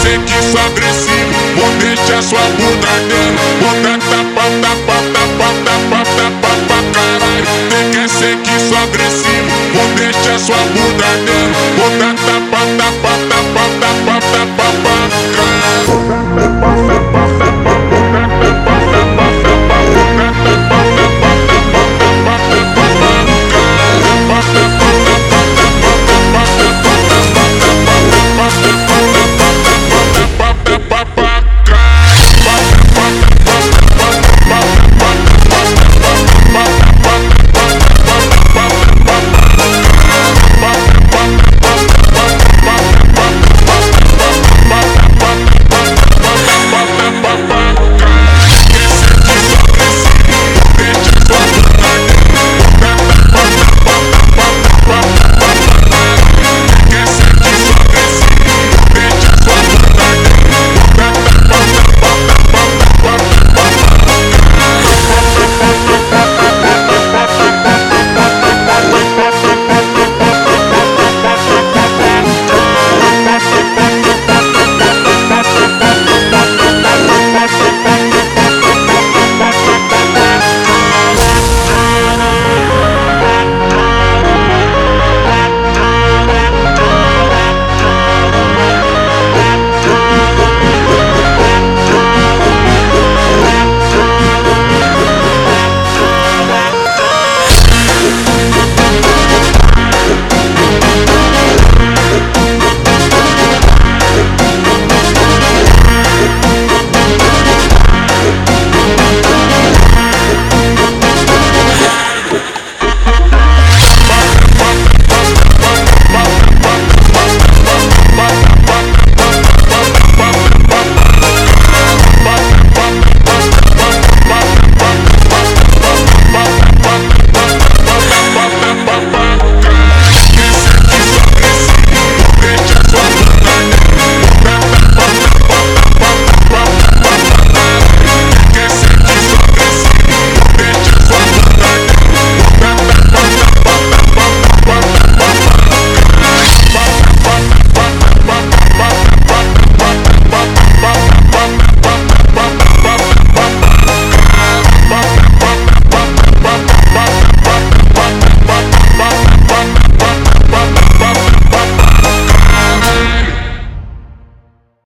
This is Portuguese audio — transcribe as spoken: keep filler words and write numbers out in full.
ser que sou agressivo, vou deixar sua bunda dela. Vou dar tapa, tapa, tapa, tapa, tapa pra caralho. Tem que ser que sou agressivo, vou deixar sua bunda dela. Vou dar tapa, tapa,